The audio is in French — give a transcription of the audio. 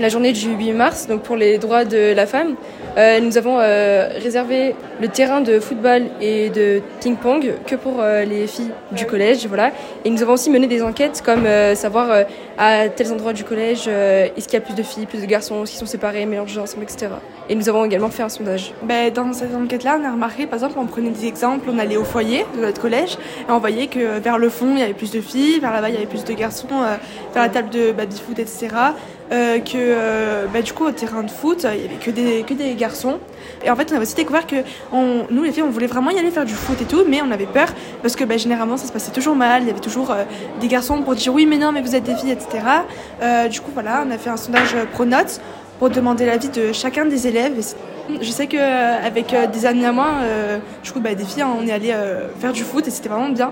la journée du 8 mars, donc pour les droits de la femme. Nous avons réservé le terrain de football et de ping-pong que pour les filles du collège, voilà. Et nous avons aussi mené des enquêtes comme savoir à tels endroits du collège est-ce qu'il y a plus de filles, plus de garçons, s'ils sont séparés, mélangés ensemble, etc. Et nous avons également fait un sondage. Dans cette enquête-là, on a remarqué, par exemple, on prenait des exemples, on allait au foyer de notre collège et on voyait que vers le fond, il y avait plus de filles, vers là-bas, il y avait plus de garçons, vers la table de foot, etc. Du coup, au terrain de foot, il y avait que des garçons. Et en fait, on a aussi découvert que nous, les filles, on voulait vraiment y aller faire du foot et tout, mais on avait peur parce que généralement, ça se passait toujours mal. Il y avait toujours des garçons pour dire oui, mais non, mais vous êtes des filles, etc. Du coup, voilà, on a fait un sondage Pronote pour demander l'avis de chacun des élèves. Et je sais qu'avec des amis à moi, des filles, on est allé faire du foot et c'était vraiment bien.